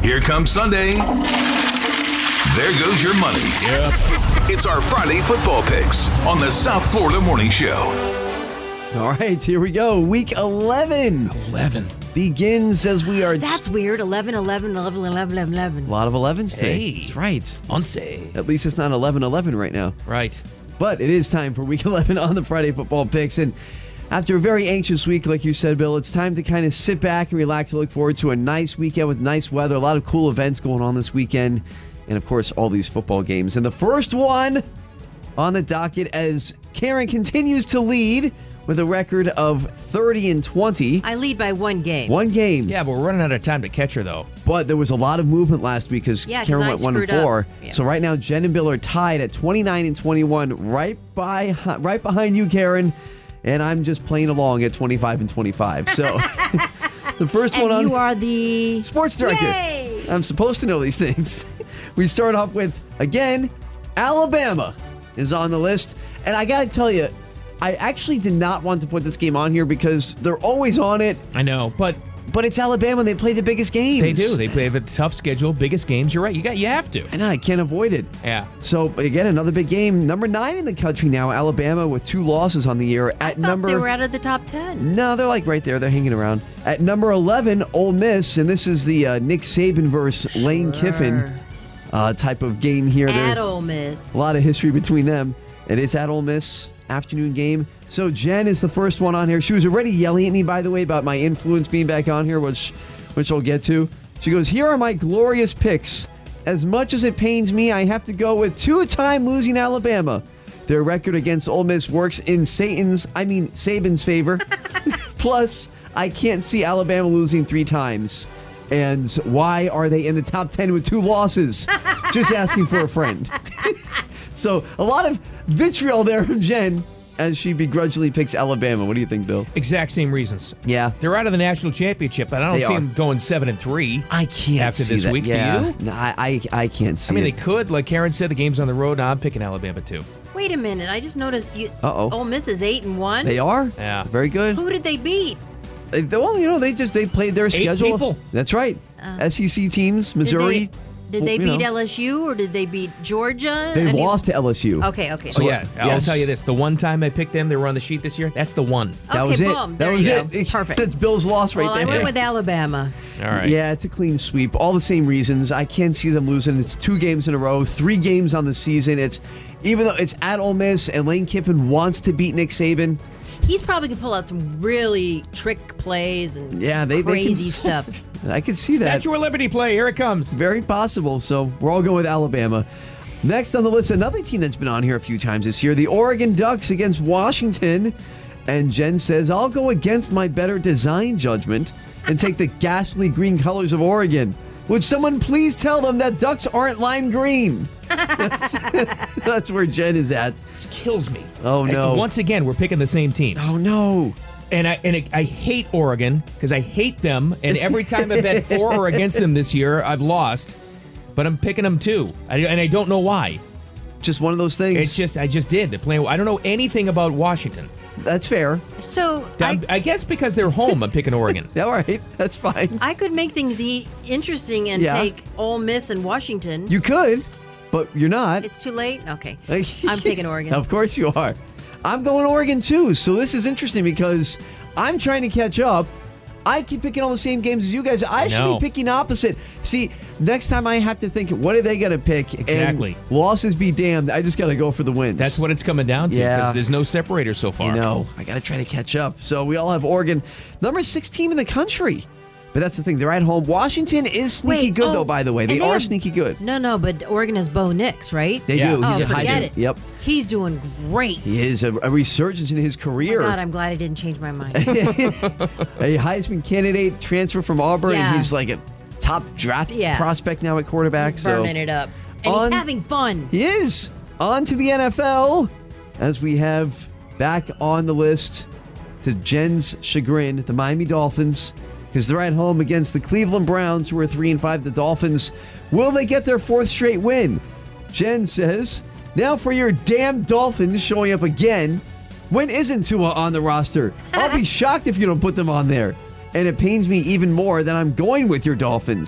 Here comes Sunday. There goes your money. Yep. It's our Friday football picks on the South Florida Morning Show. All right, here we go. Week 11. 11. Begins as we are... That's weird. 11, 11, 11, 11, 11. A lot of 11s today. Hey. That's right. Unsafe. At least it's not 11-11 right now. Right. But it is time for Week 11 on the Friday football picks. And after a very anxious week, like you said, Bill, it's time to kind of sit back and relax and look forward to a nice weekend with nice weather. A lot of cool events going on this weekend. And, of course, all these football games. And the first one on the docket as Karen continues to lead with a record of 30-20. I lead by one game. One game. Yeah, but we're running out of time to catch her, though. But there was a lot of movement last week because Yeah, 'cause Karen I went screwed 1-4. up. Yeah. So right now, Jen and Bill are tied at 29-21, right behind you, Karen. And I'm just playing along at 25-25. So the first And one on you are the... sports director. Yay! I'm supposed to know these things. We start off with, again, Alabama is on the list. And I got to tell you, I actually did not want to put this game on here because they're always on it. I know, but It's Alabama and they play the biggest games. they do. They play a tough schedule, biggest games. You're right. You have to. I know, I can't avoid it. Yeah. So, again, another big game. Number 9 in the country now, Alabama, with 2 losses on the year. I thought they were out of the top 10. No, they're like right there. They're hanging around. At number 11, Ole Miss, and this is the Nick Saban versus Lane Kiffin type of game here. At Ole Miss. A lot of history between them. It is at Ole Miss, afternoon game. So Jen is the first one on here. She was already yelling at me, by the way, about my influence being back on here, which I'll get to. She goes, here are my glorious picks. As much as it pains me, I have to go with 2-time losing Alabama. Their record against Ole Miss works in Saban's favor. Plus, I can't see Alabama losing 3 times. And why are they in the top 10 with 2 losses? Just asking for a friend. So, a lot of vitriol there from Jen as she begrudgingly picks Alabama. What do you think, Bill? Exact same reasons. Yeah. They're out of the national championship, but I don't They see are. them going 7-3. I can't after see this that. week. Yeah. Do you? No, I can't see I mean, it. they could. Like Karen said, the game's on the road. Now I'm picking Alabama too. Wait a minute. I just noticed you. Uh-oh. Ole Miss is 8-1. They are? Yeah. Very good. Who did they beat? Well, they played their schedule. people. That's right. SEC teams, Missouri. Did they you beat know. LSU or did they beat Georgia? They lost to LSU. Okay. So yeah, I'll yes. tell you this: the one time I picked them, they were on the sheet this year. That's the one. That Okay, was it. boom. That There was you it. go. Perfect. That's Bill's loss right Well, there. I went with Alabama. All right. Yeah, it's a clean sweep. All the same reasons. I can't see them losing. It's 2 games in a row, 3 games on the season. It's even though it's at Ole Miss and Lane Kiffin wants to beat Nick Saban. He's probably going to pull out some really trick plays and Yeah, they crazy can, stuff. I can see that. Statue of Liberty play. Here it comes. Very possible. So we're all going with Alabama. Next on the list, another team that's been on here a few times this year, the Oregon Ducks against Washington. And Jen says, I'll go against my better design judgment and take the ghastly green colors of Oregon. Would someone please tell them that ducks aren't lime green? That's where Jen is at. This kills me. Oh, no. And once again, we're picking the same teams. Oh, no. And I hate Oregon because I hate them. And every time I bet for or against them this year, I've lost. But I'm picking them too, and I don't know why. Just one of those things. I just did. They're playing. I don't know anything about Washington. That's fair. So I guess because they're home, I'm picking Oregon. All right. That's fine. I could make things interesting and Yeah. take Ole Miss and Washington. You could, but you're not. It's too late? Okay. I'm picking Oregon. Of course you are. I'm going Oregon too. So this is interesting because I'm trying to catch up. I keep picking all the same games as you guys. I should know. be picking opposite. See, next time I have to think, what are they going to pick? Exactly. And losses be damned. I just got to go for the wins. That's what it's coming down to because Yeah. there's no separator so far. I know. I got to try to catch up. So we all have Oregon, number 6 team in the country. But that's the thing. They're at home. Washington is sneaky good, though, by the way. They and are have- sneaky good. No, but Oregon has Bo Nix, right? They Yeah. do. Oh, He's a forget high it. Yep. He's doing great. He is a resurgence in his Oh my career. God, I'm glad I didn't change my mind. A Heisman candidate, transfer from Auburn, Yeah. and he's like a top draft Yeah. prospect now at quarterback. He's so burning it up. And On- he's having fun. he is. On to the NFL as we have back on the list, to Jen's chagrin, the Miami Dolphins, because they're at home against the Cleveland Browns, who are 3-5. The Dolphins, will they get their 4th straight win? Jen says, now for your damn Dolphins showing up again. When isn't Tua on the roster? I'll be shocked if you don't put them on there. And it pains me even more that I'm going with your Dolphins.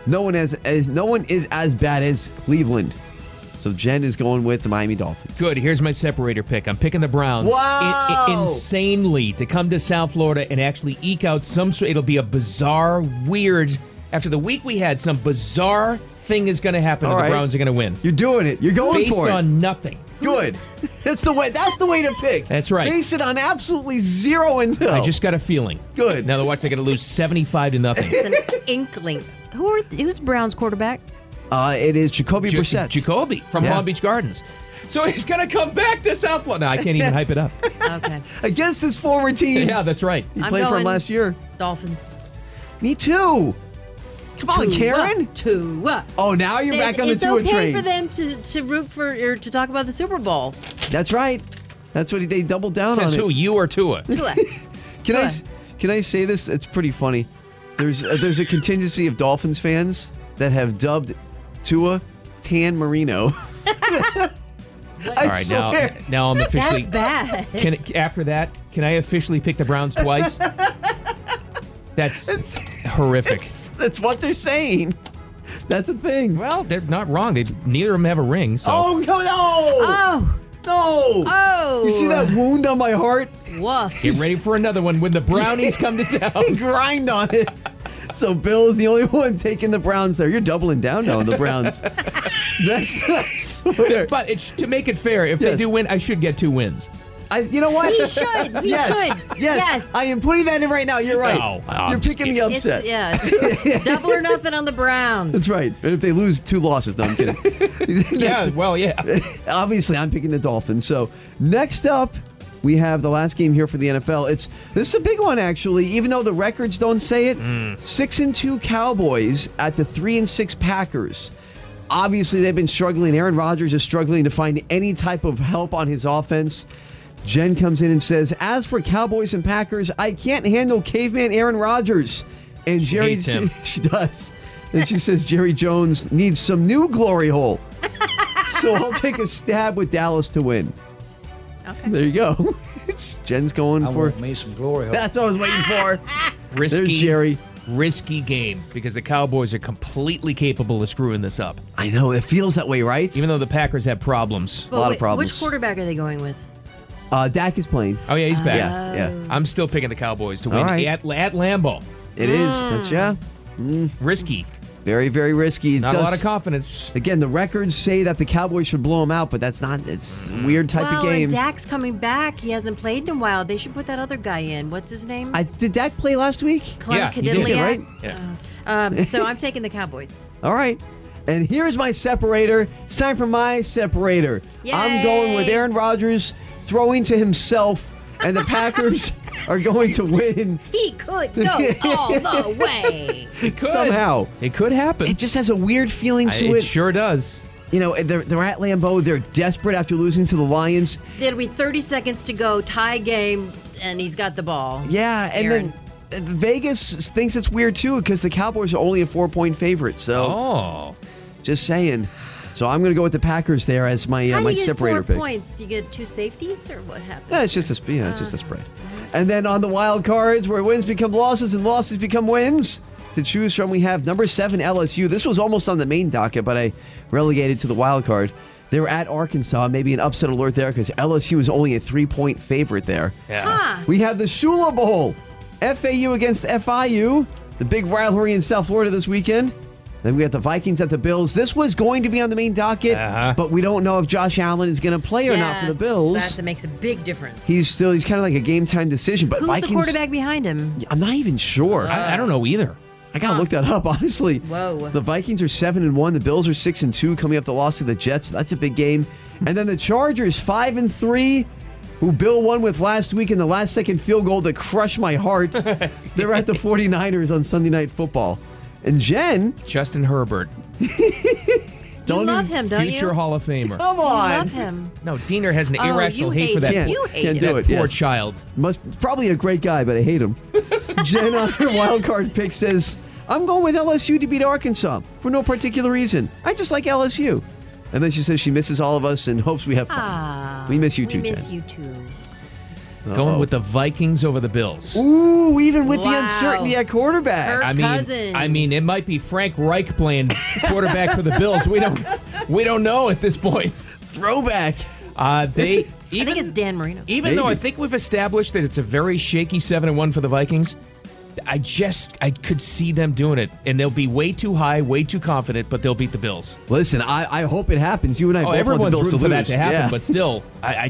No one is as bad as Cleveland. So Jen is going with the Miami Dolphins. Good. Here's my separator pick. I'm picking the Browns. Wow! Insanely to come to South Florida and actually eke out some sort. It'll be a bizarre, weird. After the week we had, some bizarre thing is going to happen, and the Browns are going to win. You're doing it. You're going Based for it. on nothing. Good. That's the way to pick. That's right. Base it on absolutely zero intel. I just got a feeling. Good. Now the Watch, they're going to lose 75-0. It's an inkling. Who's Brown's quarterback? It is Jacoby Brissett. Jacoby from Palm Beach Gardens. So he's going to come back to South Florida. No, I can't even hype it up. Okay. Against his former team. Yeah, that's right. He played for him last year. Dolphins. Me too. Come on, Karen. Tua. Oh, now you're back on the Tua train. It's train. okay for them to root for or to talk about the Super Bowl. That's right. That's what they doubled down Says on. who, you or Tua? Tua. Can I say this? It's pretty funny. There's a contingency of Dolphins fans that have dubbed Tua Tan Marino. All right, now I'm officially. That's bad. After that, can I officially pick the Browns twice? That's horrific. That's what they're saying. That's the thing. Well, they're not wrong. Neither of them have a ring. So. Oh no! Oh. No! Oh. You see that wound on my heart? Woof. Get ready for another one when the Brownies come to town. Grind on it. So Bill is the only one taking the Browns there. You're doubling down now on the Browns. I swear. But to make it fair, if they do win, I should get 2 wins. You know what? He should. He should. Yes. I am putting that in right now. You're right. No, You're picking the upset. It's double or nothing on the Browns. That's right. And if they lose 2 losses, no, I'm kidding. Yeah, Obviously, I'm picking the Dolphins. So next up, we have the last game here for the NFL. This is a big one, actually. Even though the records don't say it, 6-2 Cowboys at the 3-6 Packers. Obviously, they've been struggling. Aaron Rodgers is struggling to find any type of help on his offense. Jen comes in and says, as for Cowboys and Packers, I can't handle caveman Aaron Rodgers. And Jerry, hates him. She does. And she says Jerry Jones needs some new glory hole. So I'll take a stab with Dallas to win. Okay. There you go. Jen's going for me some glory hole. That's what I was waiting for. Risky, There's Jerry. Risky game because the Cowboys are completely capable of screwing this up. I know. It feels that way, right? Even though the Packers have problems. A lot of problems. Which quarterback are they going with? Dak is playing. Oh, yeah, he's back. Yeah. I'm still picking the Cowboys to win All right. at Lambeau. It is. That's, Risky. very, very risky. Not a lot of confidence. Again, the records say that the Cowboys should blow them out, but that's not. It's a weird type of game. And Dak's coming back. He hasn't played in a while. They should put that other guy in. What's his name? Did Dak play last week? Clem Yeah, he did. Cadilliac? Right? Yeah. So I'm taking the Cowboys. All right. And here's my separator. It's time for my separator. I'm going with Yay. Aaron Rodgers throwing to himself, and the Packers are going to win. He could go all the way. It could. Somehow. It could happen. It just has a weird feeling to It it. sure does. You know, they're at Lambeau. They're desperate after losing to the Lions. There'll be 30 seconds to go, tie game, and he's got the ball. Yeah, and Aaron. then Vegas thinks it's weird too because the Cowboys are only a 4-point favorite. So just saying. So I'm going to go with the Packers there as my How do my you get separator 4 pick. points? You get 2 safeties, or what happens? Yeah, it's just a spread. And then on the wild cards, where wins become losses and losses become wins, to choose from, we have number 7 LSU. This was almost on the main docket, but I relegated to the wild card. They were at Arkansas. Maybe an upset alert there because LSU is only a 3-point favorite there. Yeah. We have the Shula Bowl. FAU against FIU. The big rivalry in South Florida this weekend. Then we got the Vikings at the Bills. This was going to be on the main docket, but we don't know if Josh Allen is going to play or not for the Bills. That makes a big difference. He's kind of like a game time decision. But Who's Vikings, the quarterback behind him? I'm not even sure. I don't know either. I gotta look that up, honestly. Whoa. The Vikings are 7-1. The Bills are 6-2, coming off the loss to the Jets. That's a big game. And then the Chargers 5-3, who Bill won with last week in the last-second field goal that crushed my heart. They're at the 49ers on Sunday Night Football. And Jen, Justin Herbert, You love him, don't future you? Hall of Famer. come You on. love him. No, Diener has an Oh, irrational you hate for that. hate him. Can't- You hate can't him. do That it. poor yes. child. Probably a great guy, but I hate him. Jen on her wild card pick says, I'm going with LSU to beat Arkansas for no particular reason. I just like LSU. And then she says she misses all of us and hopes we have fun. We miss you too, We miss Jen. you too. Going with the Vikings over the Bills. Ooh, even with the Wow. uncertainty at quarterback. Kirk Cousins. I mean, it might be Frank Reich playing quarterback for the Bills. We don't know at this point. Throwback. I think it's Dan Marino. Even though I Maybe. think we've established that it's a very shaky 7-1 for the Vikings, I could see them doing it, and they'll be way too high, way too confident, but they'll beat the Bills. Listen, I hope it happens. You and I both want the Everyone's Bills rooting to for that lose. to happen, Yeah. but still, I'm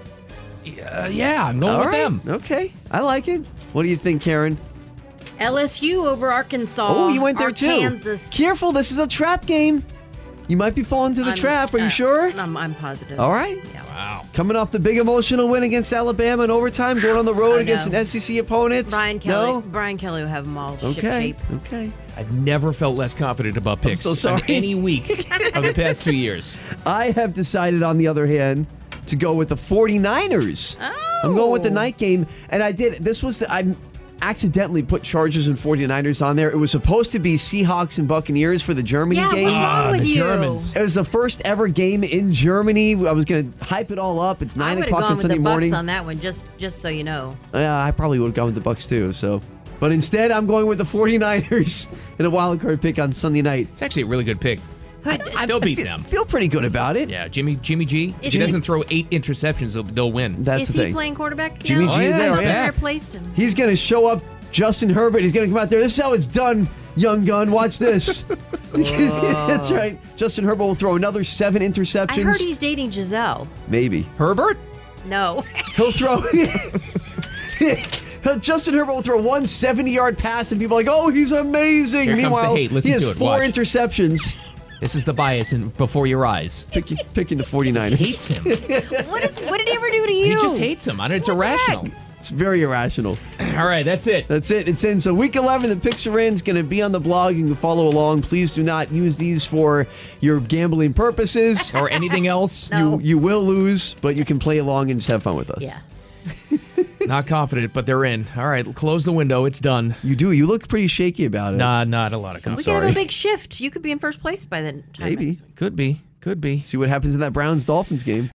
going All with right. them. Okay, I like it. What do you think, Karen? LSU over Arkansas. Oh, you went there Arkansas. too. Careful, this is a trap game. You might be falling to the trap. Are you sure? I'm positive. All right. Yeah. Wow. Coming off the big emotional win against Alabama in overtime, going on the road I against know. an SEC opponent. Brian Kelly. No? Brian Kelly will have them all Okay. ship-shape. Okay. I've never felt less confident about picks so sorry. in any week of the past 2 years. I have decided, on the other hand, to go with the 49ers. Oh. I'm going with the night game. And I accidentally put Chargers and 49ers on there. It was supposed to be Seahawks and Buccaneers for the Germany Yeah, game. what's wrong with the you? Germans. It was the first ever game in Germany. I was going to hype it all up. It's I 9 would have o'clock gone on with Sunday the morning. Bucks on that one, just so you know. I probably would have gone with the Bucks too. So, but instead, I'm going with the 49ers in a wild card pick on Sunday night. It's actually a really good pick. They'll beat them. Feel pretty good about it. Yeah, Jimmy G. If Is he he- doesn't throw 8 interceptions, they'll win. That's Is the he thing. playing quarterback Jimmy now? G is Oh, there. yeah, They yeah. replaced him. He's going to show up. Justin Herbert. He's going to come out there. This is how it's done, young gun. Watch this. That's right. Justin Herbert will throw another 7 interceptions. I heard he's dating Giselle. Maybe. Herbert? No. He'll throw. Justin Herbert will throw one 70-yard pass, and people are like, "Oh, he's amazing." Here comes the Meanwhile, hate. Listen he has to it. 4 Watch. interceptions. This is the bias before your eyes. Picking the 49ers. Hates him. What did he ever do to you? He just hates him. It's irrational. It's very irrational. All right, that's it. That's it. It's in. So week 11, the picks are in. It's going to be on the blog. You can follow along. Please do not use these for your gambling purposes. Or anything else. No. You will lose, but you can play along and just have fun with us. Yeah. Not confident, but they're in. All right, close the window. It's done. You do. You look pretty shaky about it. Nah, not a lot of We confidence. could have sorry. a big shift. You could be in first place by then. Maybe. Could be. See what happens in that Browns-Dolphins game.